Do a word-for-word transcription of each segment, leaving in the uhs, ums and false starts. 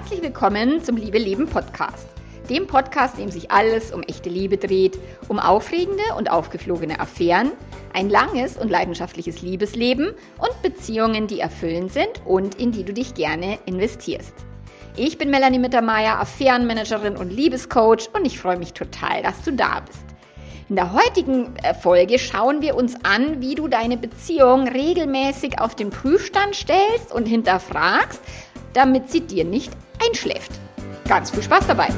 Herzlich willkommen zum Liebe Leben Podcast. Dem Podcast, in dem sich alles um echte Liebe dreht, um aufregende und aufgeflogene Affären, ein langes und leidenschaftliches Liebesleben und Beziehungen, die erfüllend sind und in die du dich gerne investierst. Ich bin Melanie Mittermeier, Affärenmanagerin und Liebescoach und ich freue mich total, dass du da bist. In der heutigen Folge schauen wir uns an, wie du deine Beziehung regelmäßig auf den Prüfstand stellst und hinterfragst, damit sie dir nicht einschläft. Ganz viel Spaß dabei!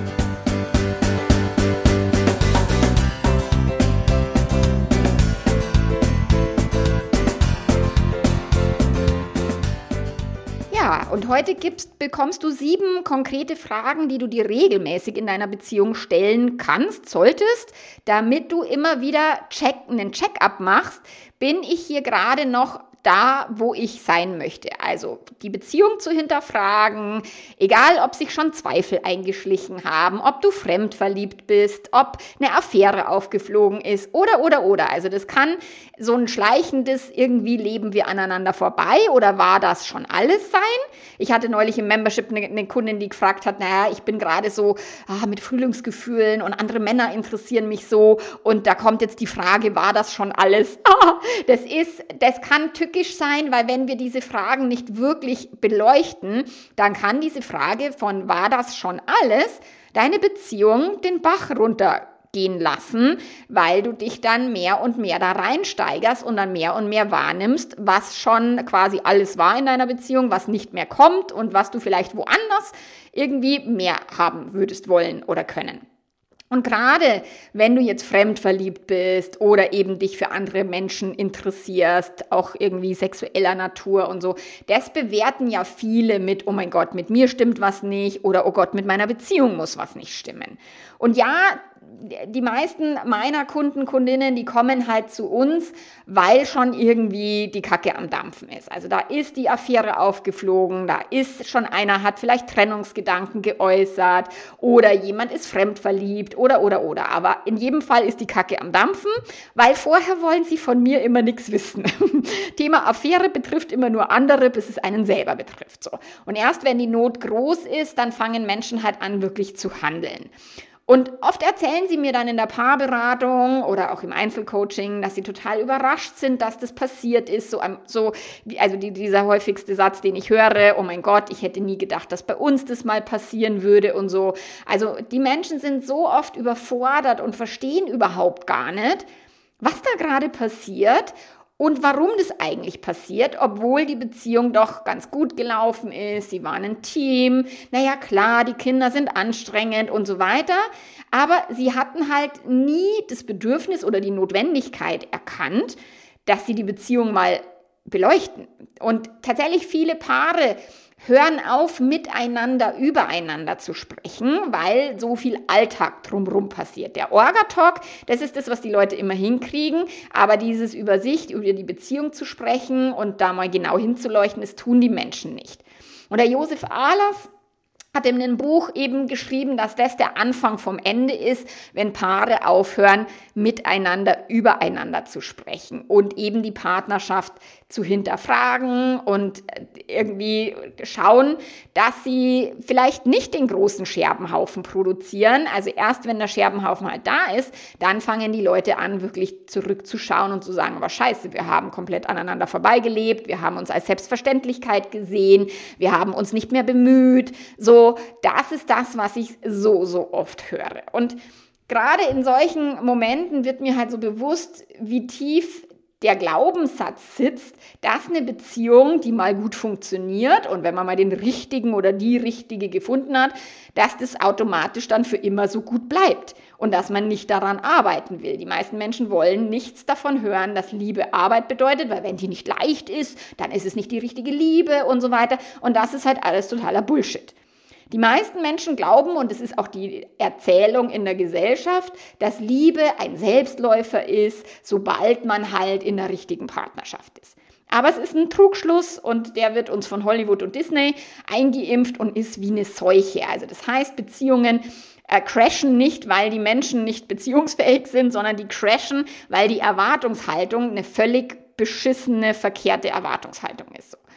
Ja, und heute gibst, bekommst du sieben konkrete Fragen, die du dir regelmäßig in deiner Beziehung stellen kannst, solltest, damit du immer wieder check, einen Check-up machst, bin ich hier gerade noch da, wo ich sein möchte. Also die Beziehung zu hinterfragen, egal ob sich schon Zweifel eingeschlichen haben, ob du fremdverliebt bist, ob eine Affäre aufgeflogen ist oder, oder, oder. Also das kann so ein schleichendes, irgendwie leben wir aneinander vorbei oder war das schon alles sein? Ich hatte neulich im Membership eine, eine Kundin, die gefragt hat, naja, ich bin gerade so ah, mit Frühlingsgefühlen und andere Männer interessieren mich so und da kommt jetzt die Frage, war das schon alles? Ah, das ist, das kann tückisch sein, weil wenn wir diese Fragen nicht wirklich beleuchten, dann kann diese Frage von war das schon alles, deine Beziehung den Bach runtergehen lassen, weil du dich dann mehr und mehr da reinsteigerst und dann mehr und mehr wahrnimmst, was schon quasi alles war in deiner Beziehung, was nicht mehr kommt und was du vielleicht woanders irgendwie mehr haben würdest wollen oder können. Und gerade wenn du jetzt fremdverliebt bist oder eben dich für andere Menschen interessierst, auch irgendwie sexueller Natur und so, das bewerten ja viele mit, oh mein Gott, mit mir stimmt was nicht oder oh Gott, mit meiner Beziehung muss was nicht stimmen. Und ja, die meisten meiner Kunden, Kundinnen, die kommen halt zu uns, weil schon irgendwie die Kacke am Dampfen ist. Also da ist die Affäre aufgeflogen, da ist schon einer, hat vielleicht Trennungsgedanken geäußert oder jemand ist fremdverliebt oder, oder, oder. Aber in jedem Fall ist die Kacke am Dampfen, weil vorher wollen sie von mir immer nichts wissen. Thema Affäre betrifft immer nur andere, bis es einen selber betrifft. So. Und erst wenn die Not groß ist, dann fangen Menschen halt an, wirklich zu handeln. Und oft erzählen sie mir dann in der Paarberatung oder auch im Einzelcoaching, dass sie total überrascht sind, dass das passiert ist. So, so also die, dieser häufigste Satz, den ich höre, oh mein Gott, ich hätte nie gedacht, dass bei uns das mal passieren würde und so. Also die Menschen sind so oft überfordert und verstehen überhaupt gar nicht, was da gerade passiert. Und warum das eigentlich passiert, obwohl die Beziehung doch ganz gut gelaufen ist, sie waren ein Team, naja klar, die Kinder sind anstrengend und so weiter, aber sie hatten halt nie das Bedürfnis oder die Notwendigkeit erkannt, dass sie die Beziehung mal beleuchten. Und tatsächlich viele Paare hören auf, miteinander, übereinander zu sprechen, weil so viel Alltag drumherum passiert. Der Orga-Talk, das ist das, was die Leute immer hinkriegen, aber dieses über sich, über die Beziehung zu sprechen und da mal genau hinzuleuchten, das tun die Menschen nicht. Und der Josef Ahlers hat in einem Buch eben geschrieben, dass das der Anfang vom Ende ist, wenn Paare aufhören, miteinander, übereinander zu sprechen und eben die Partnerschaft zu hinterfragen und irgendwie schauen, dass sie vielleicht nicht den großen Scherbenhaufen produzieren. Also erst wenn der Scherbenhaufen halt da ist, dann fangen die Leute an, wirklich zurückzuschauen und zu sagen, aber scheiße, wir haben komplett aneinander vorbeigelebt, wir haben uns als Selbstverständlichkeit gesehen, wir haben uns nicht mehr bemüht. So, das ist das, was ich so, so oft höre. Und gerade in solchen Momenten wird mir halt so bewusst, wie tief der Glaubenssatz sitzt, dass eine Beziehung, die mal gut funktioniert und wenn man mal den richtigen oder die richtige gefunden hat, dass das automatisch dann für immer so gut bleibt und dass man nicht daran arbeiten will. Die meisten Menschen wollen nichts davon hören, dass Liebe Arbeit bedeutet, weil wenn die nicht leicht ist, dann ist es nicht die richtige Liebe und so weiter und das ist halt alles totaler Bullshit. Die meisten Menschen glauben, und es ist auch die Erzählung in der Gesellschaft, dass Liebe ein Selbstläufer ist, sobald man halt in der richtigen Partnerschaft ist. Aber es ist ein Trugschluss und der wird uns von Hollywood und Disney eingeimpft und ist wie eine Seuche. Also das heißt, Beziehungen äh, crashen nicht, weil die Menschen nicht beziehungsfähig sind, sondern die crashen, weil die Erwartungshaltung eine völlig beschissene, verkehrte Erwartungshaltung ist. So.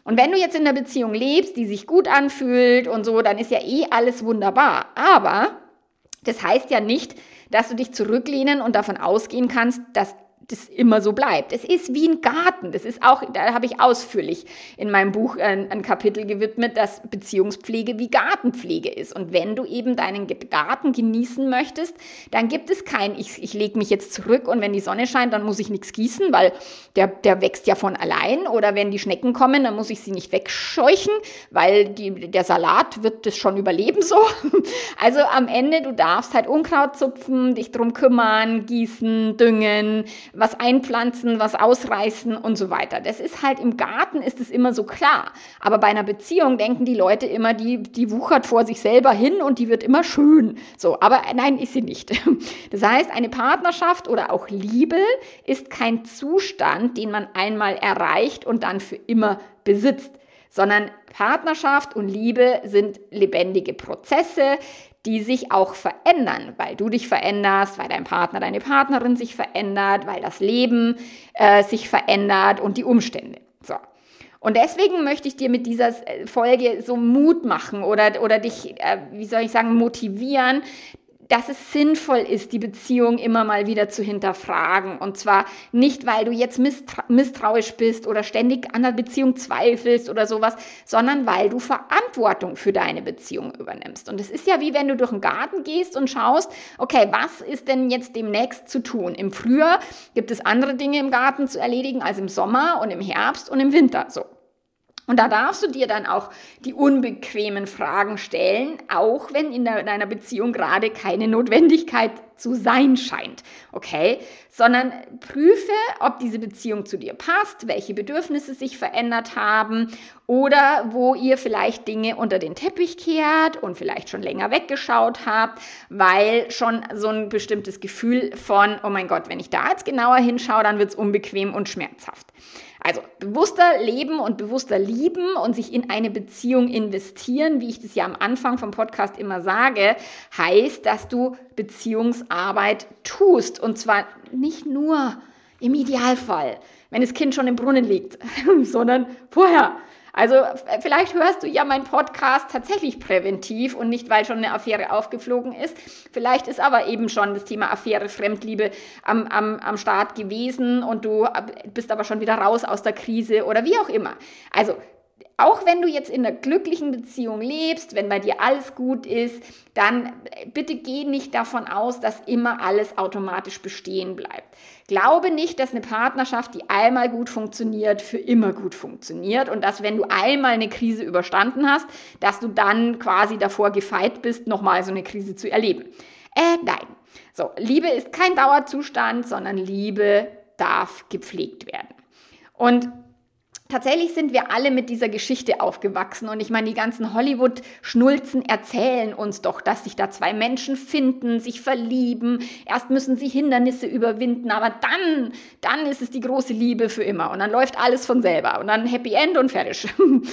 Und wenn du jetzt in einer Beziehung lebst, die sich gut anfühlt und so, dann ist ja eh alles wunderbar. Aber das heißt ja nicht, dass du dich zurücklehnen und davon ausgehen kannst, dass das immer so bleibt. Es ist wie ein Garten. Das ist auch, da habe ich ausführlich in meinem Buch ein, ein Kapitel gewidmet, dass Beziehungspflege wie Gartenpflege ist. Und wenn du eben deinen Garten genießen möchtest, dann gibt es kein, ich, ich lege mich jetzt zurück und wenn die Sonne scheint, dann muss ich nichts gießen, weil der, der wächst ja von allein. Oder wenn die Schnecken kommen, dann muss ich sie nicht wegscheuchen, weil die, der Salat wird das schon überleben so. Also am Ende, du darfst halt Unkraut zupfen, dich drum kümmern, gießen, düngen, was einpflanzen, was ausreißen und so weiter. Das ist halt, im Garten ist es immer so klar. Aber bei einer Beziehung denken die Leute immer, die, die wuchert vor sich selber hin und die wird immer schön. So, aber nein, ist sie nicht. Das heißt, eine Partnerschaft oder auch Liebe ist kein Zustand, den man einmal erreicht und dann für immer besitzt, sondern Partnerschaft und Liebe sind lebendige Prozesse, die sich auch verändern, weil du dich veränderst, weil dein Partner, deine Partnerin sich verändert, weil das Leben äh, sich verändert und die Umstände. So. Und deswegen möchte ich dir mit dieser Folge so Mut machen oder, oder dich, äh, wie soll ich sagen, motivieren, dass es sinnvoll ist, die Beziehung immer mal wieder zu hinterfragen. Und zwar nicht, weil du jetzt misstrau- misstrauisch bist oder ständig an der Beziehung zweifelst oder sowas, sondern weil du Verantwortung für deine Beziehung übernimmst. Und es ist ja wie wenn du durch den Garten gehst und schaust, okay, was ist denn jetzt demnächst zu tun? Im Frühjahr gibt es andere Dinge im Garten zu erledigen als im Sommer und im Herbst und im Winter. So. Und da darfst du dir dann auch die unbequemen Fragen stellen, auch wenn in deiner Beziehung gerade keine Notwendigkeit zu sein scheint, okay? Sondern prüfe, ob diese Beziehung zu dir passt, welche Bedürfnisse sich verändert haben oder wo ihr vielleicht Dinge unter den Teppich kehrt und vielleicht schon länger weggeschaut habt, weil schon so ein bestimmtes Gefühl von, oh mein Gott, wenn ich da jetzt genauer hinschaue, dann wird es unbequem und schmerzhaft. Also bewusster leben und bewusster lieben und sich in eine Beziehung investieren, wie ich das ja am Anfang vom Podcast immer sage, heißt, dass du Beziehungsarbeit tust. Und zwar nicht nur im Idealfall, wenn das Kind schon im Brunnen liegt, sondern vorher. Also vielleicht hörst du ja meinen Podcast tatsächlich präventiv und nicht, weil schon eine Affäre aufgeflogen ist. Vielleicht ist aber eben schon das Thema Affäre, Fremdliebe am, am, am Start gewesen und du bist aber schon wieder raus aus der Krise oder wie auch immer. Also auch wenn du jetzt in einer glücklichen Beziehung lebst, wenn bei dir alles gut ist, dann bitte geh nicht davon aus, dass immer alles automatisch bestehen bleibt. Glaube nicht, dass eine Partnerschaft, die einmal gut funktioniert, für immer gut funktioniert und dass, wenn du einmal eine Krise überstanden hast, dass du dann quasi davor gefeit bist, nochmal so eine Krise zu erleben. Äh, nein. So, Liebe ist kein Dauerzustand, sondern Liebe darf gepflegt werden. Und tatsächlich sind wir alle mit dieser Geschichte aufgewachsen und ich meine, die ganzen Hollywood-Schnulzen erzählen uns doch, dass sich da zwei Menschen finden, sich verlieben, erst müssen sie Hindernisse überwinden, aber dann, dann ist es die große Liebe für immer und dann läuft alles von selber und dann Happy End und fertig.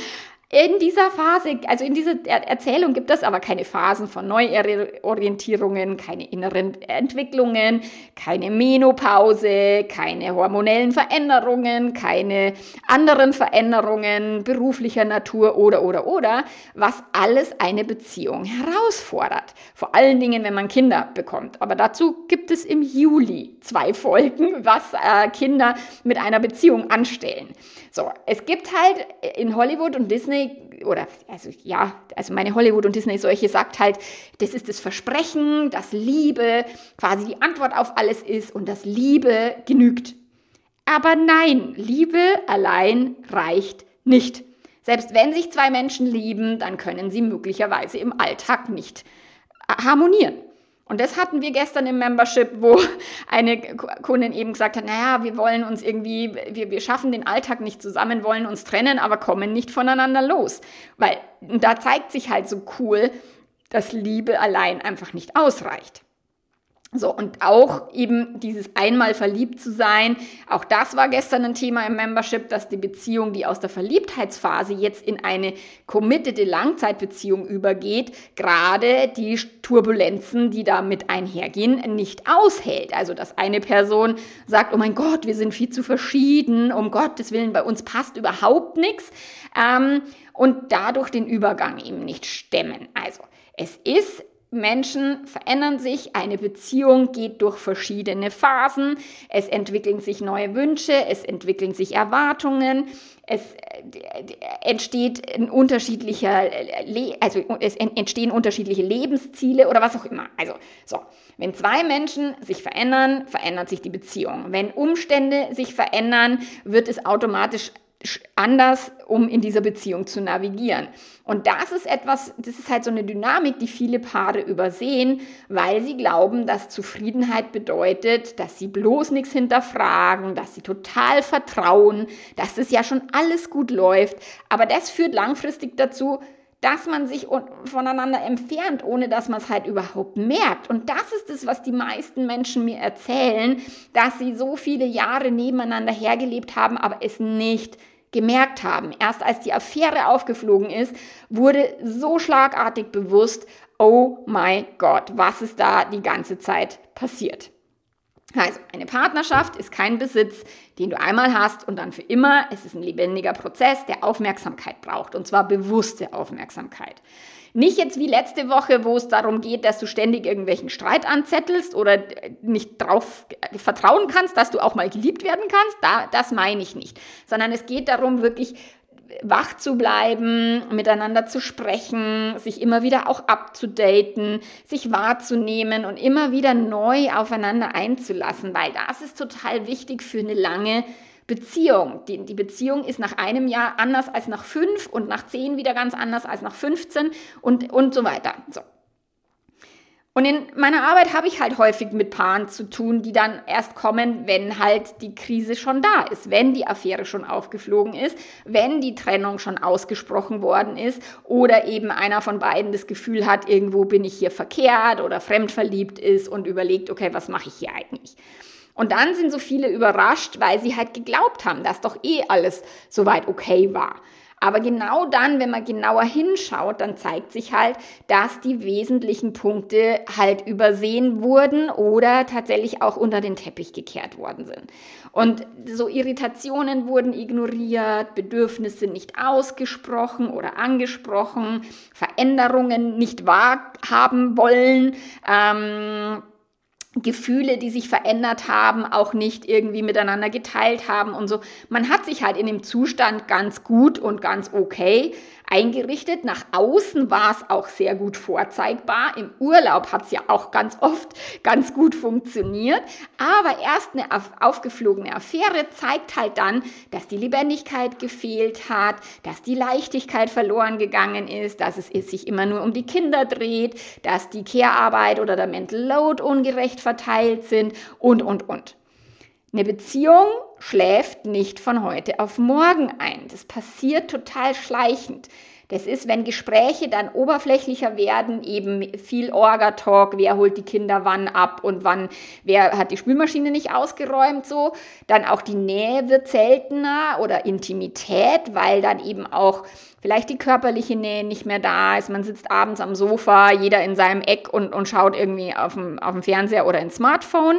In dieser Phase, also in dieser Erzählung gibt es aber keine Phasen von Neuorientierungen, keine inneren Entwicklungen, keine Menopause, keine hormonellen Veränderungen, keine anderen Veränderungen beruflicher Natur oder, oder, oder, was alles eine Beziehung herausfordert. Vor allen Dingen, wenn man Kinder bekommt. Aber dazu gibt es im Juli zwei Folgen, was äh, Kinder mit einer Beziehung anstellen. So, es gibt halt in Hollywood und Disney oder, also ja, also meine Hollywood- und Disney-Seuche sagt halt, das ist das Versprechen, dass Liebe quasi die Antwort auf alles ist und dass Liebe genügt. Aber nein, Liebe allein reicht nicht. Selbst wenn sich zwei Menschen lieben, dann können sie möglicherweise im Alltag nicht harmonieren. Und das hatten wir gestern im Membership, wo eine Kundin eben gesagt hat, naja, wir wollen uns irgendwie, wir, wir schaffen den Alltag nicht zusammen, wollen uns trennen, aber kommen nicht voneinander los. Weil da zeigt sich halt so cool, dass Liebe allein einfach nicht ausreicht. So, und auch eben dieses einmal verliebt zu sein, auch das war gestern ein Thema im Membership, dass die Beziehung, die aus der Verliebtheitsphase jetzt in eine committede Langzeitbeziehung übergeht, gerade die Turbulenzen, die damit einhergehen, nicht aushält. Also, dass eine Person sagt, oh mein Gott, wir sind viel zu verschieden, um Gottes Willen, bei uns passt überhaupt nichts, ähm, und dadurch den Übergang eben nicht stemmen. Also, es ist Menschen verändern sich, eine Beziehung geht durch verschiedene Phasen, es entwickeln sich neue Wünsche, es entwickeln sich Erwartungen, es entsteht ein unterschiedlicher, Le- also es entstehen unterschiedliche Lebensziele oder was auch immer. Also so, wenn zwei Menschen sich verändern, verändert sich die Beziehung. Wenn Umstände sich verändern, wird es automatisch anders, um in dieser Beziehung zu navigieren. Und das ist etwas, das ist halt so eine Dynamik, die viele Paare übersehen, weil sie glauben, dass Zufriedenheit bedeutet, dass sie bloß nichts hinterfragen, dass sie total vertrauen, dass das ja schon alles gut läuft. Aber das führt langfristig dazu, dass man sich voneinander entfernt, ohne dass man es halt überhaupt merkt. Und das ist es, was die meisten Menschen mir erzählen, dass sie so viele Jahre nebeneinander hergelebt haben, aber es nicht gemerkt haben. Erst als die Affäre aufgeflogen ist, wurde so schlagartig bewusst, oh mein Gott, was ist da die ganze Zeit passiert. Also eine Partnerschaft ist kein Besitz, den du einmal hast und dann für immer. Es ist ein lebendiger Prozess, der Aufmerksamkeit braucht, und zwar bewusste Aufmerksamkeit. Nicht jetzt wie letzte Woche, wo es darum geht, dass du ständig irgendwelchen Streit anzettelst oder nicht drauf vertrauen kannst, dass du auch mal geliebt werden kannst. Da, das meine ich nicht. Sondern es geht darum, wirklich wach zu bleiben, miteinander zu sprechen, sich immer wieder auch abzudaten, sich wahrzunehmen und immer wieder neu aufeinander einzulassen, weil das ist total wichtig für eine lange Beziehung. Die, die Beziehung ist nach einem Jahr anders als nach fünf und nach zehn wieder ganz anders als nach fünfzehn und, und so weiter. So. Und in meiner Arbeit habe ich halt häufig mit Paaren zu tun, die dann erst kommen, wenn halt die Krise schon da ist, wenn die Affäre schon aufgeflogen ist, wenn die Trennung schon ausgesprochen worden ist oder eben einer von beiden das Gefühl hat, irgendwo bin ich hier verkehrt oder fremdverliebt ist und überlegt, okay, was mache ich hier eigentlich? Und dann sind so viele überrascht, weil sie halt geglaubt haben, dass doch eh alles soweit okay war. Aber genau dann, wenn man genauer hinschaut, dann zeigt sich halt, dass die wesentlichen Punkte halt übersehen wurden oder tatsächlich auch unter den Teppich gekehrt worden sind. Und so Irritationen wurden ignoriert, Bedürfnisse nicht ausgesprochen oder angesprochen, Veränderungen nicht wahrhaben wollen, ähm, Gefühle, die sich verändert haben, auch nicht irgendwie miteinander geteilt haben und so. Man hat sich halt in dem Zustand ganz gut und ganz okay eingerichtet. Nach außen war es auch sehr gut vorzeigbar. Im Urlaub hat es ja auch ganz oft ganz gut funktioniert. Aber erst eine aufgeflogene Affäre zeigt halt dann, dass die Lebendigkeit gefehlt hat, dass die Leichtigkeit verloren gegangen ist, dass es sich immer nur um die Kinder dreht, dass die Care-Arbeit oder der Mental Load ungerecht verteilt sind und, und, und. Eine Beziehung schläft nicht von heute auf morgen ein. Das passiert total schleichend. Das ist, wenn Gespräche dann oberflächlicher werden, eben viel Orga-Talk, wer holt die Kinder wann ab und wann, wer hat die Spülmaschine nicht ausgeräumt, so. Dann auch die Nähe wird seltener oder Intimität, weil dann eben auch vielleicht die körperliche Nähe nicht mehr da ist. Man sitzt abends am Sofa, jeder in seinem Eck und, und schaut irgendwie auf dem, auf dem Fernseher oder ins Smartphone.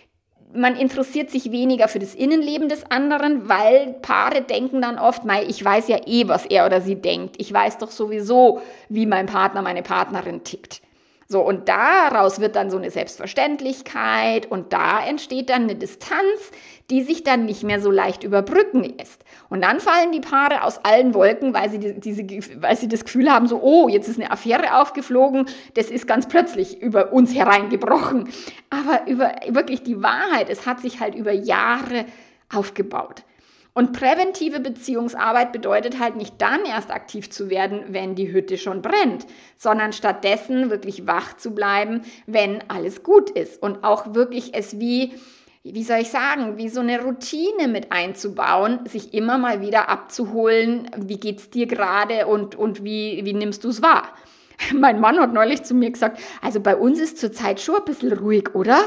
Man interessiert sich weniger für das Innenleben des anderen, weil Paare denken dann oft, mei, ich weiß ja eh, was er oder sie denkt. Ich weiß doch sowieso, wie mein Partner, meine Partnerin tickt. So, und daraus wird dann so eine Selbstverständlichkeit und da entsteht dann eine Distanz, die sich dann nicht mehr so leicht überbrücken lässt. Und dann fallen die Paare aus allen Wolken, weil sie, die, diese, weil sie das Gefühl haben, so, oh, jetzt ist eine Affäre aufgeflogen, das ist ganz plötzlich über uns hereingebrochen. Aber über wirklich die Wahrheit, es hat sich halt über Jahre aufgebaut. Und präventive Beziehungsarbeit bedeutet halt nicht dann erst aktiv zu werden, wenn die Hütte schon brennt, sondern stattdessen wirklich wach zu bleiben, wenn alles gut ist und auch wirklich es wie, wie soll ich sagen, wie so eine Routine mit einzubauen, sich immer mal wieder abzuholen, wie geht's dir gerade und, und wie, wie nimmst du es wahr? Mein Mann hat neulich zu mir gesagt, also bei uns ist zurzeit schon ein bisschen ruhig, oder?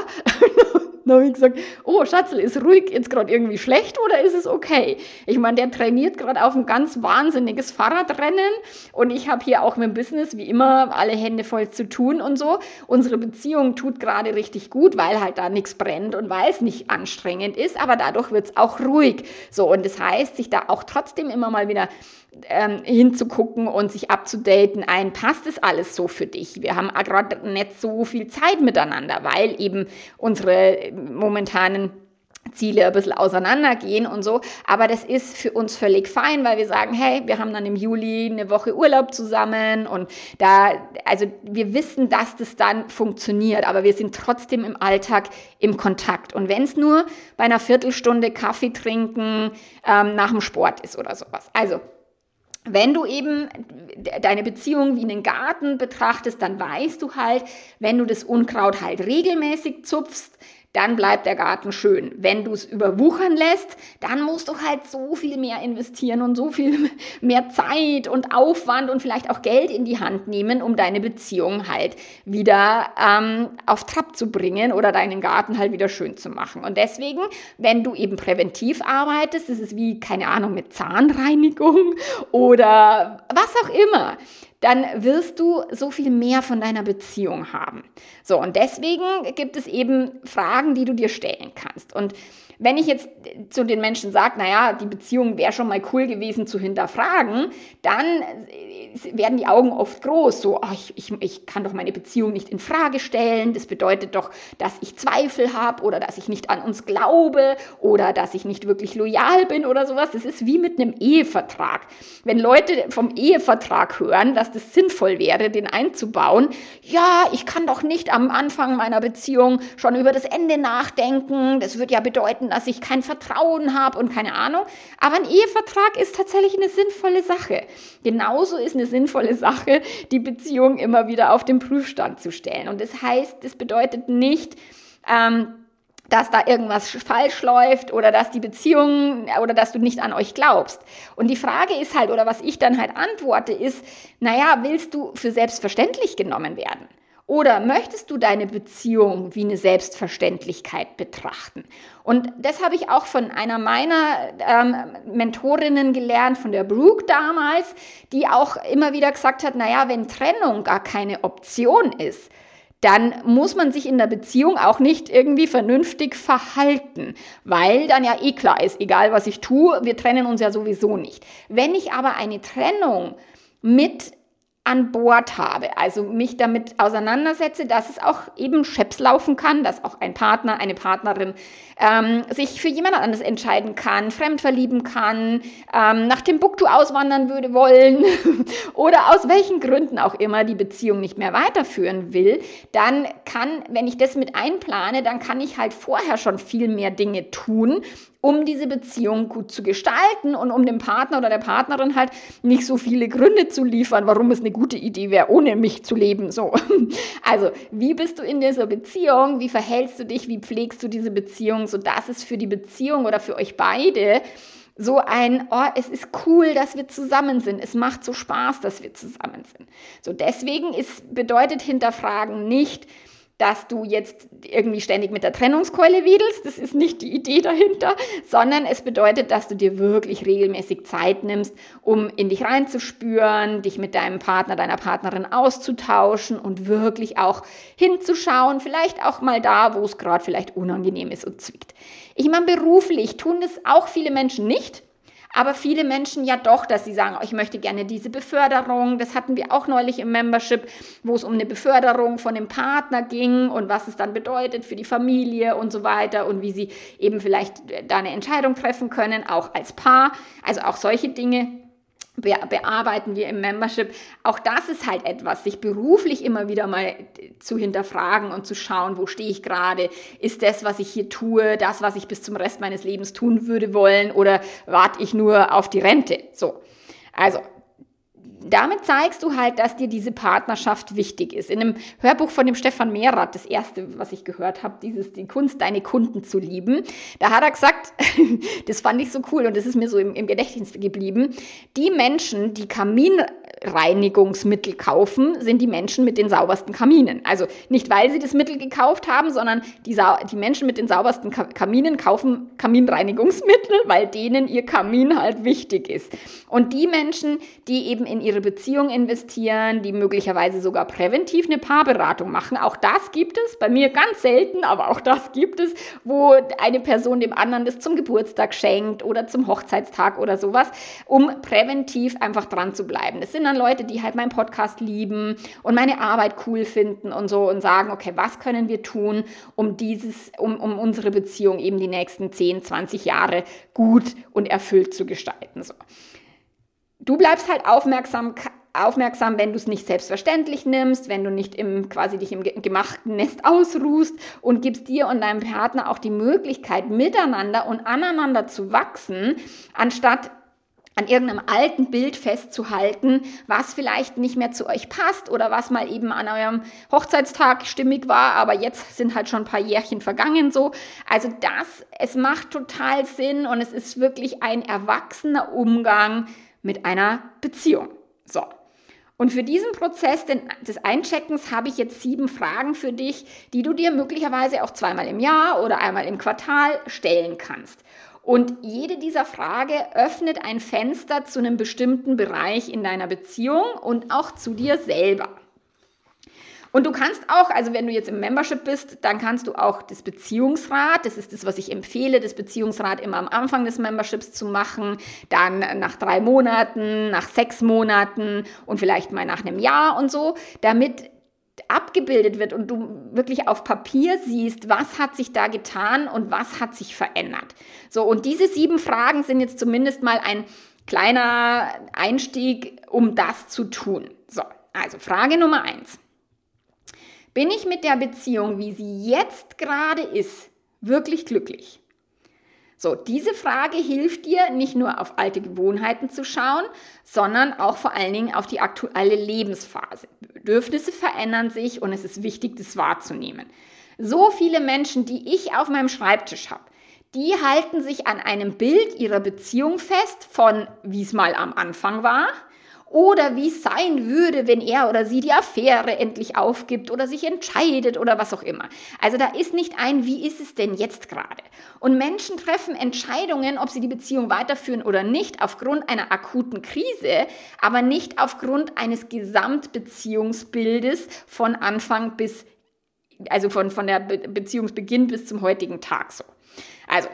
Dann habe ich gesagt, oh Schatzel, ist ruhig jetzt gerade irgendwie schlecht oder ist es okay? Ich meine, der trainiert gerade auf ein ganz wahnsinniges Fahrradrennen und ich habe hier auch mit dem Business wie immer alle Hände voll zu tun und so. Unsere Beziehung tut gerade richtig gut, weil halt da nichts brennt und weil es nicht anstrengend ist, aber dadurch wird es auch ruhig. So, und das heißt, sich da auch trotzdem immer mal wieder ähm, hinzugucken und sich abzudaten, ein, passt es alles so für dich? Wir haben gerade nicht so viel Zeit miteinander, weil eben unsere momentanen Ziele ein bisschen auseinandergehen und so, aber das ist für uns völlig fein, weil wir sagen, hey, wir haben dann im Juli eine Woche Urlaub zusammen und da, also wir wissen, dass das dann funktioniert, aber wir sind trotzdem im Alltag im Kontakt und wenn es nur bei einer Viertelstunde Kaffee trinken ähm, nach dem Sport ist oder sowas. Also wenn du eben deine Beziehung wie einen Garten betrachtest, dann weißt du halt, wenn du das Unkraut halt regelmäßig zupfst, dann bleibt der Garten schön. Wenn du es überwuchern lässt, dann musst du halt so viel mehr investieren und so viel mehr Zeit und Aufwand und vielleicht auch Geld in die Hand nehmen, um deine Beziehung halt wieder ähm, auf Trab zu bringen oder deinen Garten halt wieder schön zu machen. Und deswegen, wenn du eben präventiv arbeitest, das ist wie, keine Ahnung, mit Zahnreinigung oder was auch immer, dann wirst du so viel mehr von deiner Beziehung haben. So, und deswegen gibt es eben Fragen, die du dir stellen kannst. Und wenn ich jetzt zu den Menschen sage, naja, die Beziehung wäre schon mal cool gewesen zu hinterfragen, dann werden die Augen oft groß. So, oh, ich, ich, ich kann doch meine Beziehung nicht in Frage stellen. Das bedeutet doch, dass ich Zweifel habe oder dass ich nicht an uns glaube oder dass ich nicht wirklich loyal bin oder sowas. Das ist wie mit einem Ehevertrag. Wenn Leute vom Ehevertrag hören, dass das sinnvoll wäre, den einzubauen, ja, ich kann doch nicht am Anfang meiner Beziehung schon über das Ende nachdenken. Das würde ja bedeuten, dass ich kein Vertrauen habe und keine Ahnung. Aber ein Ehevertrag ist tatsächlich eine sinnvolle Sache. Genauso ist eine sinnvolle Sache, die Beziehung immer wieder auf den Prüfstand zu stellen. Und das heißt, das bedeutet nicht, ähm, dass da irgendwas falsch läuft oder dass die Beziehung oder dass du nicht an euch glaubst. Und die Frage ist halt, oder was ich dann halt antworte, ist, naja, willst du für selbstverständlich genommen werden? Oder möchtest du deine Beziehung wie eine Selbstverständlichkeit betrachten? Und das habe ich auch von einer meiner ähm, Mentorinnen gelernt, von der Brooke damals, die auch immer wieder gesagt hat, naja, wenn Trennung gar keine Option ist, dann muss man sich in der Beziehung auch nicht irgendwie vernünftig verhalten, weil dann ja eh klar ist, egal was ich tue, wir trennen uns ja sowieso nicht. Wenn ich aber eine Trennung mit an Bord habe, also mich damit auseinandersetze, dass es auch eben scheps laufen kann, dass auch ein Partner, eine Partnerin ähm, sich für jemand anderes entscheiden kann, fremd verlieben kann, ähm, nach Timbuktu auswandern würde wollen oder aus welchen Gründen auch immer die Beziehung nicht mehr weiterführen will, dann kann, wenn ich das mit einplane, dann kann ich halt vorher schon viel mehr Dinge tun, um diese Beziehung gut zu gestalten und um dem Partner oder der Partnerin halt nicht so viele Gründe zu liefern, warum es eine gute Idee wäre, ohne mich zu leben. So. Also, wie bist du in dieser Beziehung? Wie verhältst du dich? Wie pflegst du diese Beziehung, sodass es für die Beziehung oder für euch beide so ein, oh, es ist cool, dass wir zusammen sind. Es macht so Spaß, dass wir zusammen sind. So, deswegen ist, bedeutet hinterfragen nicht, dass du jetzt irgendwie ständig mit der Trennungskeule wedelst. Das ist nicht die Idee dahinter, sondern es bedeutet, dass du dir wirklich regelmäßig Zeit nimmst, um in dich reinzuspüren, dich mit deinem Partner, deiner Partnerin auszutauschen und wirklich auch hinzuschauen, vielleicht auch mal da, wo es gerade vielleicht unangenehm ist und zwickt. Ich meine, beruflich tun das auch viele Menschen nicht. Aber viele Menschen ja doch, dass sie sagen, oh, ich möchte gerne diese Beförderung. Das hatten wir auch neulich im Membership, wo es um eine Beförderung von dem Partner ging und was es dann bedeutet für die Familie und so weiter und wie sie eben vielleicht da eine Entscheidung treffen können, auch als Paar. Also auch solche Dinge be- bearbeiten wir im Membership. Auch das ist halt etwas, sich beruflich immer wieder mal zu hinterfragen und zu schauen, wo stehe ich gerade? Ist das, was ich hier tue, das, was ich bis zum Rest meines Lebens tun würde wollen oder warte ich nur auf die Rente? So, also damit zeigst du halt, dass dir diese Partnerschaft wichtig ist. In einem Hörbuch von dem Stefan Mehrath, das erste, was ich gehört habe, dieses die Kunst, deine Kunden zu lieben, da hat er gesagt, das fand ich so cool und das ist mir so im, im Gedächtnis geblieben, die Menschen, die Kamin Reinigungsmittel kaufen, sind die Menschen mit den saubersten Kaminen. Also nicht, weil sie das Mittel gekauft haben, sondern die, Sau- die Menschen mit den saubersten Ka- Kaminen kaufen Kaminreinigungsmittel, weil denen ihr Kamin halt wichtig ist. Und die Menschen, die eben in ihre Beziehung investieren, die möglicherweise sogar präventiv eine Paarberatung machen, auch das gibt es, bei mir ganz selten, aber auch das gibt es, wo eine Person dem anderen das zum Geburtstag schenkt oder zum Hochzeitstag oder sowas, um präventiv einfach dran zu bleiben. Das sind dann Leute, die halt meinen Podcast lieben und meine Arbeit cool finden und so und sagen, okay, was können wir tun, um dieses, um, um unsere Beziehung eben die nächsten zehn, zwanzig Jahre gut und erfüllt zu gestalten. So. Du bleibst halt aufmerksam, aufmerksam, wenn du es nicht selbstverständlich nimmst, wenn du nicht im, quasi dich im gemachten Nest ausruhst und gibst dir und deinem Partner auch die Möglichkeit, miteinander und aneinander zu wachsen, anstatt an irgendeinem alten Bild festzuhalten, was vielleicht nicht mehr zu euch passt oder was mal eben an eurem Hochzeitstag stimmig war, aber jetzt sind halt schon ein paar Jährchen vergangen so. Also das, es macht total Sinn und es ist wirklich ein erwachsener Umgang mit einer Beziehung. So. Und für diesen Prozess des Eincheckens habe ich jetzt sieben Fragen für dich, die du dir möglicherweise auch zweimal im Jahr oder einmal im Quartal stellen kannst. Und jede dieser Fragen öffnet ein Fenster zu einem bestimmten Bereich in deiner Beziehung und auch zu dir selber. Und du kannst auch, also wenn du jetzt im Membership bist, dann kannst du auch das Beziehungsrad, das ist das, was ich empfehle, das Beziehungsrad immer am Anfang des Memberships zu machen, dann nach drei Monaten, nach sechs Monaten und vielleicht mal nach einem Jahr und so, damit abgebildet wird und du wirklich auf Papier siehst, was hat sich da getan und was hat sich verändert. So, und diese sieben Fragen sind jetzt zumindest mal ein kleiner Einstieg, um das zu tun. So, also Frage Nummer eins. Bin ich mit der Beziehung, wie sie jetzt gerade ist, wirklich glücklich? So, diese Frage hilft dir, nicht nur auf alte Gewohnheiten zu schauen, sondern auch vor allen Dingen auf die aktuelle Lebensphase. Bedürfnisse verändern sich und es ist wichtig, das wahrzunehmen. So viele Menschen, die ich auf meinem Schreibtisch habe, die halten sich an einem Bild ihrer Beziehung fest, von wie es mal am Anfang war, oder wie es sein würde, wenn er oder sie die Affäre endlich aufgibt oder sich entscheidet oder was auch immer. Also da ist nicht ein, wie ist es denn jetzt gerade? Und Menschen treffen Entscheidungen, ob sie die Beziehung weiterführen oder nicht, aufgrund einer akuten Krise, aber nicht aufgrund eines Gesamtbeziehungsbildes von Anfang bis, also von, von der Be- Beziehungsbeginn bis zum heutigen Tag so. Also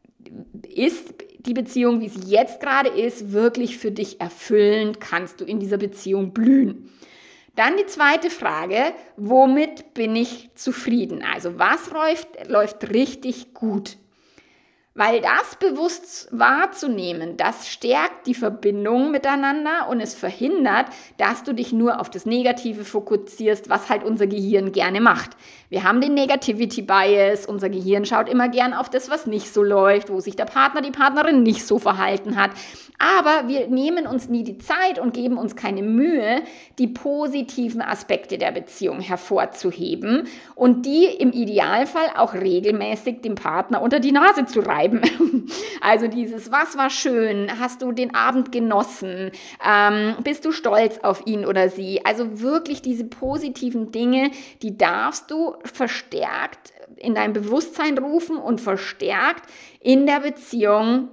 ist die Beziehung, wie sie jetzt gerade ist, wirklich für dich erfüllend? Kannst du in dieser Beziehung blühen? Dann die zweite Frage, womit bin ich zufrieden? Also was läuft, läuft richtig gut? Weil das bewusst wahrzunehmen, das stärkt die Verbindung miteinander und es verhindert, dass du dich nur auf das Negative fokussierst, was halt unser Gehirn gerne macht. Wir haben den Negativity Bias, unser Gehirn schaut immer gern auf das, was nicht so läuft, wo sich der Partner, die Partnerin nicht so verhalten hat. Aber wir nehmen uns nie die Zeit und geben uns keine Mühe, die positiven Aspekte der Beziehung hervorzuheben und die im Idealfall auch regelmäßig dem Partner unter die Nase zu reiben. Also dieses, was war schön, hast du den Abend genossen, ähm, bist du stolz auf ihn oder sie? Also wirklich diese positiven Dinge, die darfst du verstärkt in dein Bewusstsein rufen und verstärkt in der Beziehung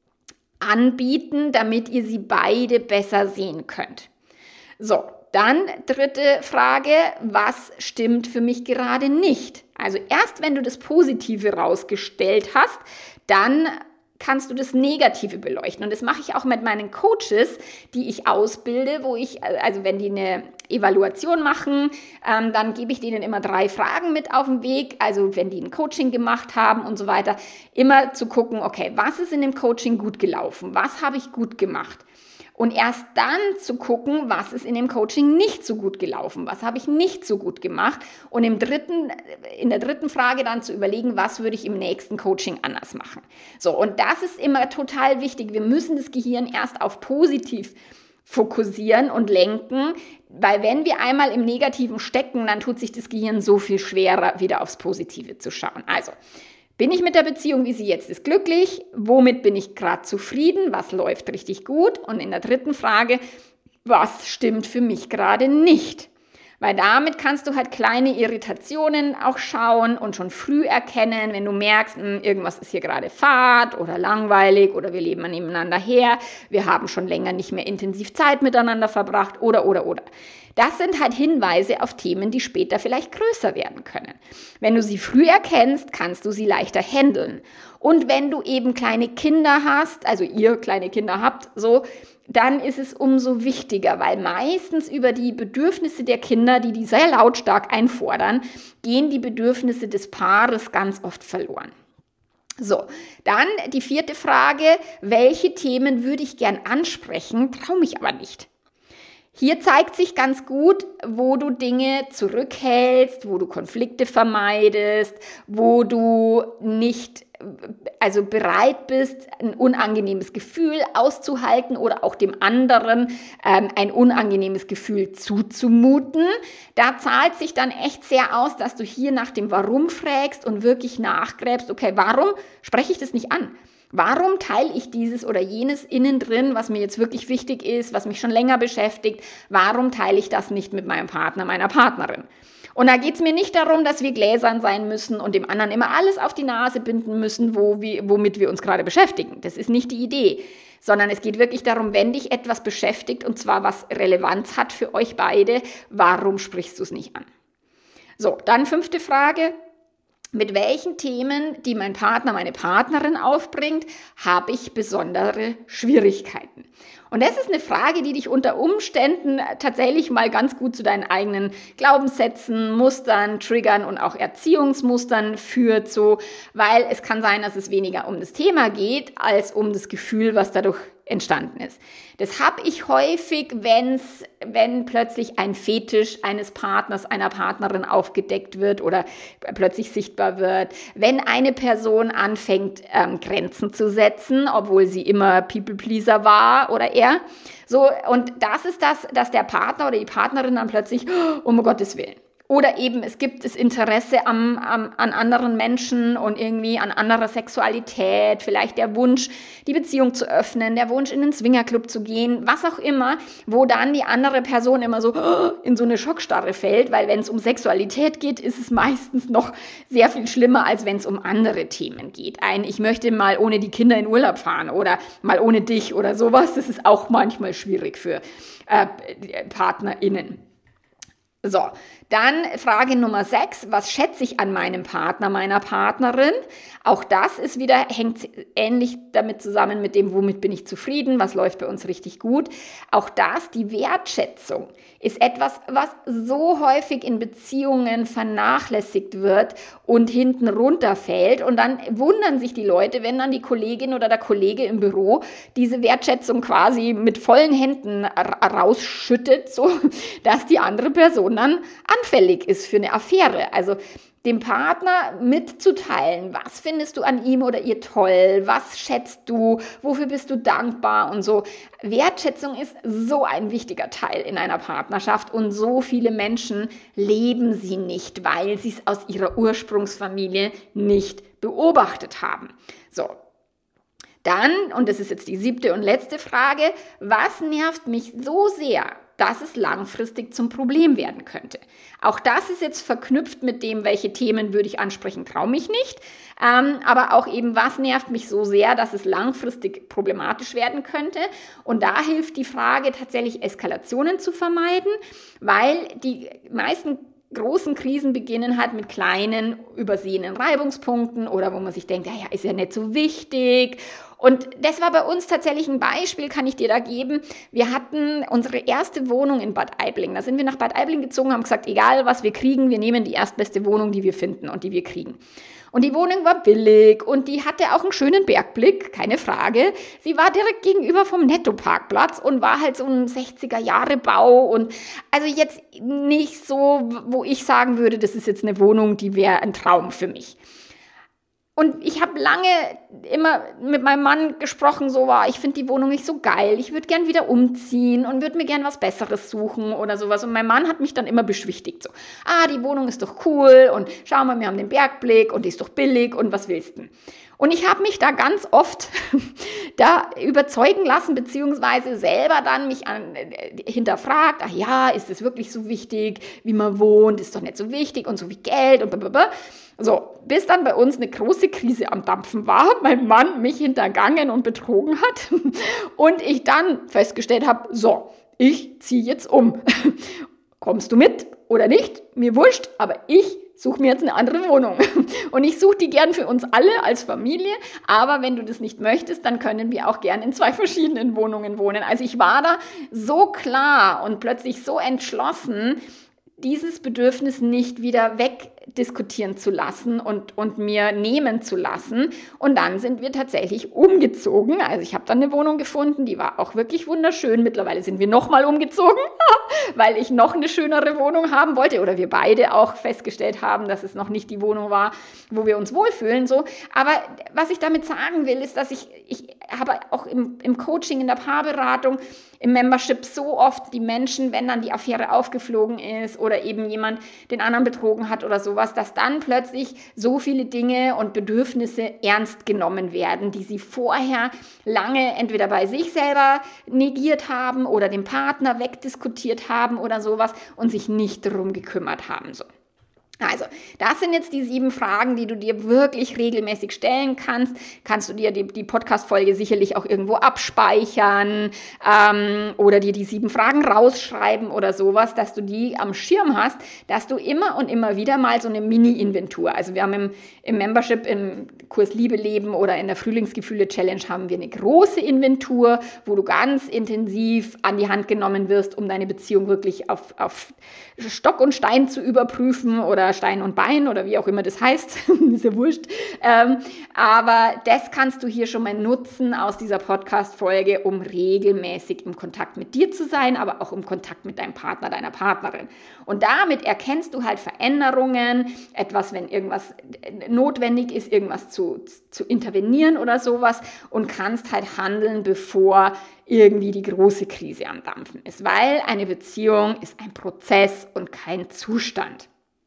anbieten, damit ihr sie beide besser sehen könnt. So, dann dritte Frage, was stimmt für mich gerade nicht? Also erst wenn du das Positive rausgestellt hast, dann kannst du das Negative beleuchten. Und das mache ich auch mit meinen Coaches, die ich ausbilde, wo ich, also wenn die eine Evaluation machen, ähm, dann gebe ich denen immer drei Fragen mit auf den Weg. Also wenn die ein Coaching gemacht haben und so weiter, immer zu gucken, okay, was ist in dem Coaching gut gelaufen? Was habe ich gut gemacht? Und erst dann zu gucken, was ist in dem Coaching nicht so gut gelaufen, was habe ich nicht so gut gemacht und im dritten, in der dritten Frage dann zu überlegen, was würde ich im nächsten Coaching anders machen. So, und das ist immer total wichtig. Wir müssen das Gehirn erst auf positiv fokussieren und lenken, weil wenn wir einmal im Negativen stecken, dann tut sich das Gehirn so viel schwerer, wieder aufs Positive zu schauen. Also, bin ich mit der Beziehung, wie sie jetzt ist, glücklich? Womit bin ich gerade zufrieden? Was läuft richtig gut? Und in der dritten Frage, was stimmt für mich gerade nicht. Weil damit kannst du halt kleine Irritationen auch schauen und schon früh erkennen, wenn du merkst, mh, irgendwas ist hier gerade fad oder langweilig oder wir leben nebeneinander her, wir haben schon länger nicht mehr intensiv Zeit miteinander verbracht oder, oder, oder. Das sind halt Hinweise auf Themen, die später vielleicht größer werden können. Wenn du sie früh erkennst, kannst du sie leichter handeln. Und wenn du eben kleine Kinder hast, also ihr kleine Kinder habt, so, dann ist es umso wichtiger, weil meistens über die Bedürfnisse der Kinder, die die sehr lautstark einfordern, gehen die Bedürfnisse des Paares ganz oft verloren. So, dann die vierte Frage, welche Themen würde ich gern ansprechen, traue mich aber nicht. Hier zeigt sich ganz gut, wo du Dinge zurückhältst, wo du Konflikte vermeidest, wo du nicht also bereit bist, ein unangenehmes Gefühl auszuhalten oder auch dem anderen ähm, ein unangenehmes Gefühl zuzumuten. Da zahlt sich dann echt sehr aus, dass du hier nach dem Warum fragst und wirklich nachgräbst, okay, warum spreche ich das nicht an? Warum teile ich dieses oder jenes innen drin, was mir jetzt wirklich wichtig ist, was mich schon länger beschäftigt? Warum teile ich das nicht mit meinem Partner, meiner Partnerin? Und da geht es mir nicht darum, dass wir gläsern sein müssen und dem anderen immer alles auf die Nase binden müssen, wo wir, womit wir uns gerade beschäftigen. Das ist nicht die Idee, sondern es geht wirklich darum, wenn dich etwas beschäftigt und zwar was Relevanz hat für euch beide, warum sprichst du es nicht an? So, dann fünfte Frage. Mit welchen Themen, die mein Partner, meine Partnerin aufbringt, habe ich besondere Schwierigkeiten? Und das ist eine Frage, die dich unter Umständen tatsächlich mal ganz gut zu deinen eigenen Glaubenssätzen, Mustern, Triggern und auch Erziehungsmustern führt, so, weil es kann sein, dass es weniger um das Thema geht, als um das Gefühl, was dadurch entstanden ist. Das habe ich häufig, wenn's, wenn plötzlich ein Fetisch eines Partners, einer Partnerin aufgedeckt wird oder plötzlich sichtbar wird, wenn eine Person anfängt, ähm, Grenzen zu setzen, obwohl sie immer People-Pleaser war oder er. So, und das ist das, dass der Partner oder die Partnerin dann plötzlich, um Gottes Willen. Oder eben, es gibt das Interesse am, am, an anderen Menschen und irgendwie an anderer Sexualität, vielleicht der Wunsch, die Beziehung zu öffnen, der Wunsch, in den Swingerclub zu gehen, was auch immer, wo dann die andere Person immer so in so eine Schockstarre fällt, weil wenn es um Sexualität geht, ist es meistens noch sehr viel schlimmer, als wenn es um andere Themen geht. Ein, ich möchte mal ohne die Kinder in Urlaub fahren oder mal ohne dich oder sowas, das ist auch manchmal schwierig für äh, PartnerInnen. So, dann Frage Nummer sechs, was schätze ich an meinem Partner, meiner Partnerin? Auch das ist wieder, hängt ähnlich damit zusammen mit dem, womit bin ich zufrieden, was läuft bei uns richtig gut. Auch das, die Wertschätzung, ist etwas, was so häufig in Beziehungen vernachlässigt wird und hinten runterfällt. Und dann wundern sich die Leute, wenn dann die Kollegin oder der Kollege im Büro diese Wertschätzung quasi mit vollen Händen rausschüttet, so dass die andere Person dann anfällig ist für eine Affäre. Also dem Partner mitzuteilen, was findest du an ihm oder ihr toll, was schätzt du, wofür bist du dankbar und so. Wertschätzung ist so ein wichtiger Teil in einer Partnerschaft und so viele Menschen leben sie nicht, weil sie es aus ihrer Ursprungsfamilie nicht beobachtet haben. So. Dann, und das ist jetzt die siebte und letzte Frage, was nervt mich so sehr, dass es langfristig zum Problem werden könnte? Auch das ist jetzt verknüpft mit dem, welche Themen würde ich ansprechen, traue mich nicht. Ähm, aber auch eben, was nervt mich so sehr, dass es langfristig problematisch werden könnte? Und da hilft die Frage tatsächlich, Eskalationen zu vermeiden, weil die meisten großen Krisen beginnen halt mit kleinen, übersehenen Reibungspunkten oder wo man sich denkt, ja, ja, ist ja nicht so wichtig. Und das war bei uns tatsächlich ein Beispiel, kann ich dir da geben. Wir hatten unsere erste Wohnung in Bad Aibling. Da sind wir nach Bad Aibling gezogen, haben gesagt, egal was wir kriegen, wir nehmen die erstbeste Wohnung, die wir finden und die wir kriegen. Und die Wohnung war billig und die hatte auch einen schönen Bergblick, keine Frage. Sie war direkt gegenüber vom Netto-Parkplatz und war halt so ein sechziger-Jahre-Bau und also jetzt nicht so, wo ich sagen würde, das ist jetzt eine Wohnung, die wäre ein Traum für mich. Und ich habe lange immer mit meinem Mann gesprochen, so war, ich finde die Wohnung nicht so geil, ich würde gern wieder umziehen und würde mir gern was Besseres suchen oder sowas. Und mein Mann hat mich dann immer beschwichtigt, so, ah, die Wohnung ist doch cool und schau mal, wir haben den Bergblick und die ist doch billig und was willst du? Und ich habe mich da ganz oft da überzeugen lassen, beziehungsweise selber dann mich an, äh, hinterfragt, ach ja, ist es wirklich so wichtig, wie man wohnt, ist doch nicht so wichtig und so wie Geld und blablabla. So, bis dann bei uns eine große Krise am Dampfen war, mein Mann mich hintergangen und betrogen hat und ich dann festgestellt habe, so, ich ziehe jetzt um. Kommst du mit oder nicht? Mir wurscht, aber ich suche mir jetzt eine andere Wohnung. Und ich suche die gern für uns alle als Familie, aber wenn du das nicht möchtest, dann können wir auch gern in zwei verschiedenen Wohnungen wohnen. Also ich war da so klar und plötzlich so entschlossen, dieses Bedürfnis nicht wieder wegdiskutieren zu lassen und, und mir nehmen zu lassen. Und dann sind wir tatsächlich umgezogen. Also ich habe dann eine Wohnung gefunden, die war auch wirklich wunderschön. Mittlerweile sind wir nochmal umgezogen, weil ich noch eine schönere Wohnung haben wollte. Oder wir beide auch festgestellt haben, dass es noch nicht die Wohnung war, wo wir uns wohlfühlen. So. Aber was ich damit sagen will, ist, dass ich, ich habe auch im, im Coaching, in der Paarberatung, im Membership so oft die Menschen, wenn dann die Affäre aufgeflogen ist oder eben jemand den anderen betrogen hat oder sowas, dass dann plötzlich so viele Dinge und Bedürfnisse ernst genommen werden, die sie vorher lange entweder bei sich selber negiert haben oder dem Partner wegdiskutiert haben oder sowas und sich nicht darum gekümmert haben. So. Also, das sind jetzt die sieben Fragen, die du dir wirklich regelmäßig stellen kannst. Kannst du dir die, die Podcast-Folge sicherlich auch irgendwo abspeichern ähm, oder dir die sieben Fragen rausschreiben oder sowas, dass du die am Schirm hast, dass du immer und immer wieder mal so eine Mini-Inventur, also wir haben im, im Membership, im Kurs Liebe leben oder in der Frühlingsgefühle-Challenge haben wir eine große Inventur, wo du ganz intensiv an die Hand genommen wirst, um deine Beziehung wirklich auf, auf Stock und Stein zu überprüfen oder Stein und Bein oder wie auch immer das heißt, ist ja wurscht. Ähm, aber das kannst du hier schon mal nutzen aus dieser Podcast-Folge, um regelmäßig im Kontakt mit dir zu sein, aber auch im Kontakt mit deinem Partner, deiner Partnerin. Und damit erkennst du halt Veränderungen, etwas, wenn irgendwas notwendig ist, irgendwas zu, zu intervenieren oder sowas und kannst halt handeln, bevor irgendwie die große Krise am Dampfen ist, weil eine Beziehung ist ein Prozess und kein Zustand.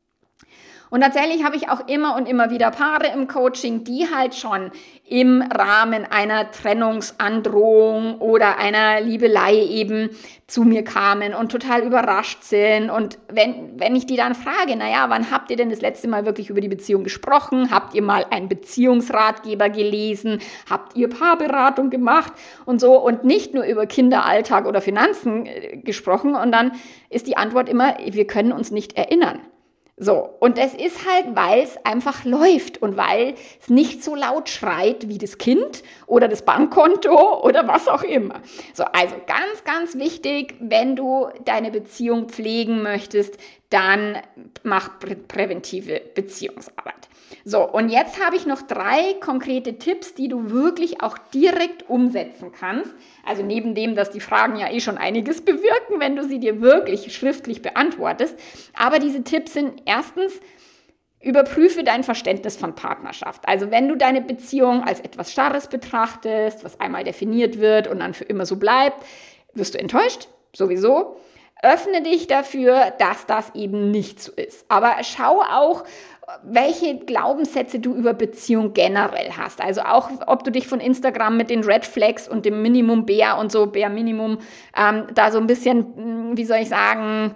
Und tatsächlich habe ich auch immer und immer wieder Paare im Coaching, die halt schon im Rahmen einer Trennungsandrohung oder einer Liebelei eben zu mir kamen und total überrascht sind. Und wenn, wenn ich die dann frage, naja, wann habt ihr denn das letzte Mal wirklich über die Beziehung gesprochen? Habt ihr mal einen Beziehungsratgeber gelesen? Habt ihr Paarberatung gemacht? Und so und nicht nur über Kinderalltag oder Finanzen äh, gesprochen. Und dann ist die Antwort immer, wir können uns nicht erinnern. So, und es ist halt, weil es einfach läuft und weil es nicht so laut schreit wie das Kind oder das Bankkonto oder was auch immer. So, also ganz, ganz wichtig, wenn du deine Beziehung pflegen möchtest, dann mach prä- präventive Beziehungsarbeit. So, und jetzt habe ich noch drei konkrete Tipps, die du wirklich auch direkt umsetzen kannst. Also neben dem, dass die Fragen ja eh schon einiges bewirken, wenn du sie dir wirklich schriftlich beantwortest. Aber diese Tipps sind erstens, überprüfe dein Verständnis von Partnerschaft. Also wenn du deine Beziehung als etwas Starres betrachtest, was einmal definiert wird und dann für immer so bleibt, wirst du enttäuscht, sowieso. Öffne dich dafür, dass das eben nicht so ist. Aber schau auch, welche Glaubenssätze du über Beziehung generell hast. Also auch, ob du dich von Instagram mit den Red Flags und dem Minimum Bär und so, Bär Minimum, ähm, da so ein bisschen, wie soll ich sagen,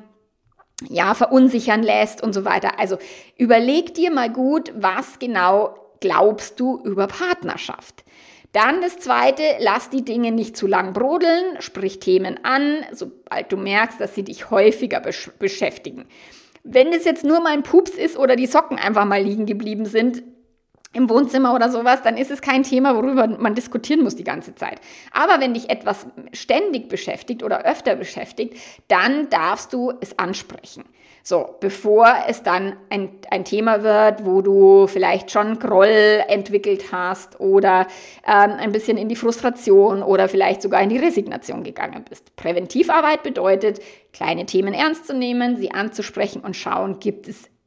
ja, verunsichern lässt und so weiter. Also überleg dir mal gut, was genau glaubst du über Partnerschaft. Dann das Zweite, lass die Dinge nicht zu lang brodeln, sprich Themen an, sobald du merkst, dass sie dich häufiger besch- beschäftigen. Wenn es jetzt nur mal ein Pups ist oder die Socken einfach mal liegen geblieben sind im Wohnzimmer oder sowas, dann ist es kein Thema, worüber man diskutieren muss die ganze Zeit. Aber wenn dich etwas ständig beschäftigt oder öfter beschäftigt, dann darfst du es ansprechen. So, bevor es dann ein, ein Thema wird, wo du vielleicht schon Groll entwickelt hast oder ähm, ein bisschen in die Frustration oder vielleicht sogar in die Resignation gegangen bist. Präventivarbeit bedeutet, kleine Themen ernst zu nehmen, sie anzusprechen und schauen, gibt es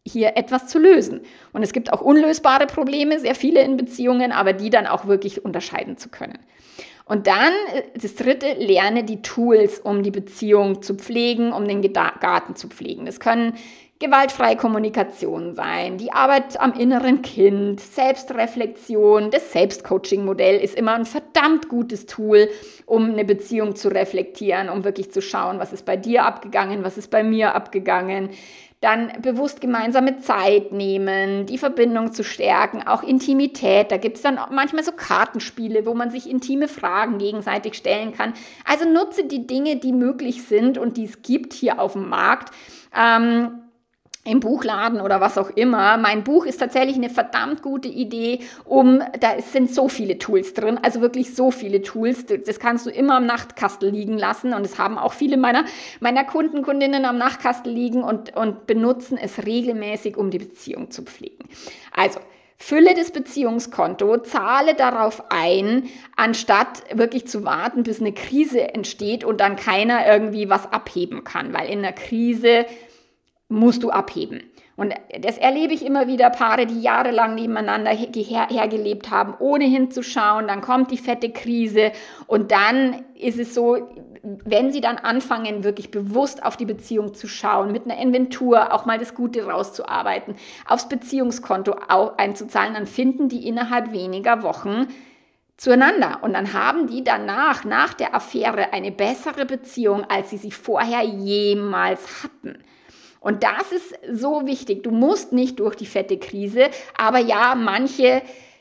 hier etwas zu lösen. Und es gibt auch unlösbare Probleme, sehr viele in Beziehungen, aber die dann auch wirklich unterscheiden zu können. Und dann das dritte, lerne die Tools, um die Beziehung zu pflegen, um den Garten zu pflegen. Das können gewaltfreie Kommunikation sein, die Arbeit am inneren Kind, Selbstreflexion. Das Selbstcoaching-Modell ist immer ein verdammt gutes Tool, um eine Beziehung zu reflektieren, um wirklich zu schauen, was ist bei dir abgegangen, was ist bei mir abgegangen. Dann bewusst gemeinsame Zeit nehmen, die Verbindung zu stärken, auch Intimität. Da gibt es dann auch manchmal so Kartenspiele, wo man sich intime Fragen gegenseitig stellen kann. Also nutze die Dinge, die möglich sind und die es gibt hier auf dem Markt. Ähm, im Buchladen oder was auch immer. Mein Buch ist tatsächlich eine verdammt gute Idee, um, da sind so viele Tools drin, also wirklich so viele Tools, das kannst du immer am Nachtkastel liegen lassen und es haben auch viele meiner, meiner Kunden, Kundinnen am Nachtkastel liegen und, und benutzen es regelmäßig, um die Beziehung zu pflegen. Also, fülle das Beziehungskonto, zahle darauf ein, anstatt wirklich zu warten, bis eine Krise entsteht und dann keiner irgendwie was abheben kann, weil in einer Krise musst du abheben. Und das erlebe ich immer wieder, Paare, die jahrelang nebeneinander her- hergelebt haben, ohne hinzuschauen, dann kommt die fette Krise und dann ist es so, wenn sie dann anfangen, wirklich bewusst auf die Beziehung zu schauen, mit einer Inventur auch mal das Gute rauszuarbeiten, aufs Beziehungskonto auch einzuzahlen, dann finden die innerhalb weniger Wochen zueinander. Und dann haben die danach, nach der Affäre, eine bessere Beziehung, als sie sie vorher jemals hatten. Und das ist so wichtig. Du musst nicht durch die fette Krise, aber ja, manche,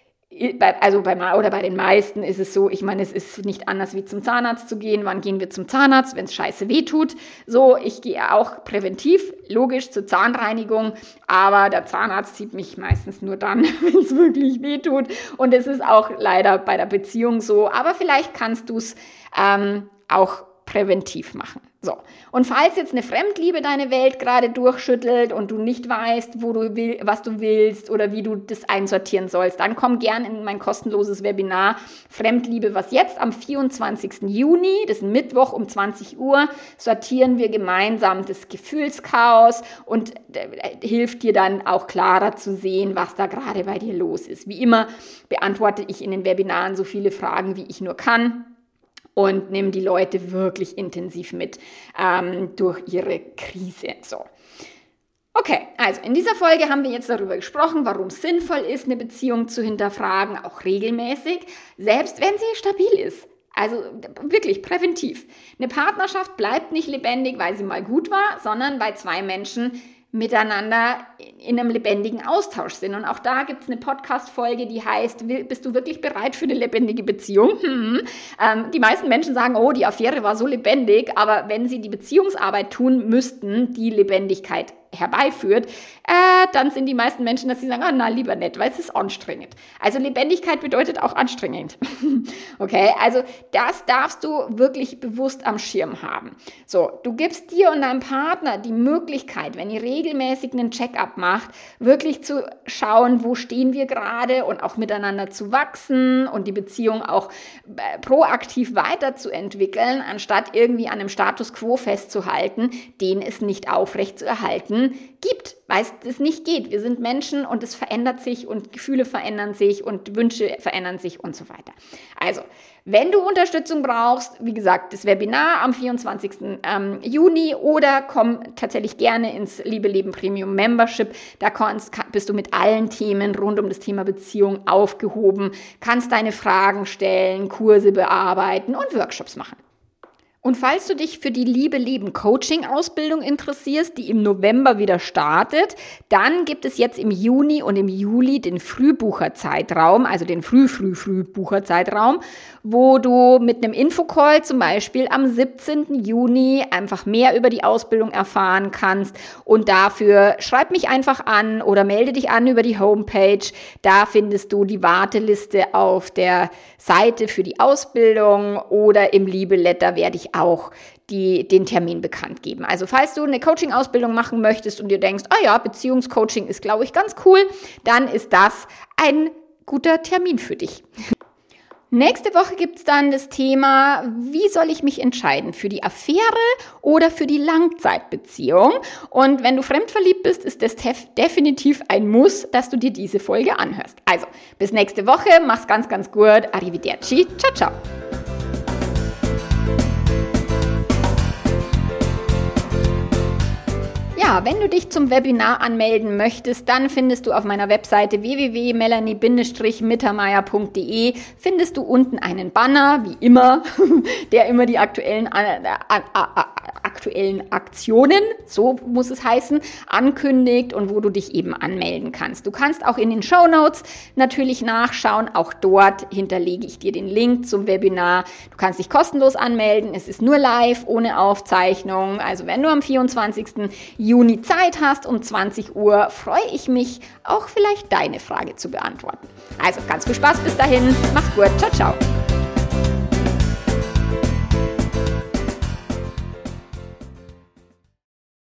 also bei, oder bei den meisten ist es so, ich meine, es ist nicht anders wie zum Zahnarzt zu gehen. Wann gehen wir zum Zahnarzt, wenn es scheiße wehtut? So, ich gehe auch präventiv, logisch, zur Zahnreinigung, aber der Zahnarzt sieht mich meistens nur dann, wenn es wirklich wehtut. Und es ist auch leider bei der Beziehung so, aber vielleicht kannst du es ähm, auch präventiv machen. So. Und falls jetzt eine Fremdliebe deine Welt gerade durchschüttelt und du nicht weißt, wo du will, was du willst oder wie du das einsortieren sollst, dann komm gern in mein kostenloses Webinar Fremdliebe, was jetzt am vierundzwanzigsten Juni, das ist ein Mittwoch um zwanzig Uhr, sortieren wir gemeinsam das Gefühlschaos und äh, hilft dir dann auch klarer zu sehen, was da gerade bei dir los ist. Wie immer beantworte ich in den Webinaren so viele Fragen, wie ich nur kann. Und nimm die Leute wirklich intensiv mit ähm, durch ihre Krise. So. Okay, also in dieser Folge haben wir jetzt darüber gesprochen, warum es sinnvoll ist, eine Beziehung zu hinterfragen, auch regelmäßig, selbst wenn sie stabil ist. Also wirklich präventiv. Eine Partnerschaft bleibt nicht lebendig, weil sie mal gut war, sondern weil zwei Menschen miteinander in einem lebendigen Austausch sind. Und auch da gibt es eine Podcast-Folge, die heißt, bist du wirklich bereit für eine lebendige Beziehung? Hm. Ähm, die meisten Menschen sagen, oh, die Affäre war so lebendig, aber wenn sie die Beziehungsarbeit tun müssten, die Lebendigkeit herbeiführt, äh, dann sind die meisten Menschen, dass sie sagen, ah, na, lieber nicht, weil es ist anstrengend. Also Lebendigkeit bedeutet auch anstrengend. Okay, also das darfst du wirklich bewusst am Schirm haben. So, du gibst dir und deinem Partner die Möglichkeit, wenn ihr regelmäßig einen Check-up macht, wirklich zu schauen, wo stehen wir gerade und auch miteinander zu wachsen und die Beziehung auch äh, proaktiv weiterzuentwickeln, anstatt irgendwie an einem Status quo festzuhalten, den es nicht aufrecht zu erhalten gibt, weil es nicht geht. Wir sind Menschen und es verändert sich und Gefühle verändern sich und Wünsche verändern sich und so weiter. Also, wenn du Unterstützung brauchst, wie gesagt, das Webinar am vierundzwanzigsten Juni oder komm tatsächlich gerne ins Liebe Leben Premium Membership. Da kannst, bist du mit allen Themen rund um das Thema Beziehung aufgehoben, kannst deine Fragen stellen, Kurse bearbeiten und Workshops machen. Und falls du dich für die Liebe Leben Coaching Ausbildung interessierst, die im November wieder startet, dann gibt es jetzt im Juni und im Juli den Frühbucherzeitraum, also den Früh-Früh-Frühbucherzeitraum, wo du mit einem Infocall zum Beispiel am siebzehnten Juni einfach mehr über die Ausbildung erfahren kannst. Und dafür schreib mich einfach an oder melde dich an über die Homepage. Da findest du die Warteliste auf der Seite für die Ausbildung oder im Liebeletter werde ich auch die, den Termin bekannt geben. Also falls du eine Coaching-Ausbildung machen möchtest und dir denkst, ah ja, Beziehungscoaching ist, glaube ich, ganz cool, dann ist das ein guter Termin für dich. Nächste Woche gibt es dann das Thema, wie soll ich mich entscheiden, für die Affäre oder für die Langzeitbeziehung? Und wenn du fremdverliebt bist, ist das def- definitiv ein Muss, dass du dir diese Folge anhörst. Also, bis nächste Woche, mach's ganz, ganz gut. Arrivederci, ciao, ciao. Ja, wenn du dich zum Webinar anmelden möchtest, dann findest du auf meiner Webseite w w w punkt melanie mittermeier punkt d e findest du unten einen Banner, wie immer, der immer die aktuellen, äh, äh, äh, aktuellen Aktionen, so muss es heißen, ankündigt und wo du dich eben anmelden kannst. Du kannst auch in den Shownotes natürlich nachschauen, auch dort hinterlege ich dir den Link zum Webinar. Du kannst dich kostenlos anmelden, es ist nur live, ohne Aufzeichnung, also wenn du am vierundzwanzigsten Juni Zeit hast, um zwanzig Uhr, freue ich mich, auch vielleicht deine Frage zu beantworten. Also ganz viel Spaß bis dahin, mach's gut, ciao, ciao.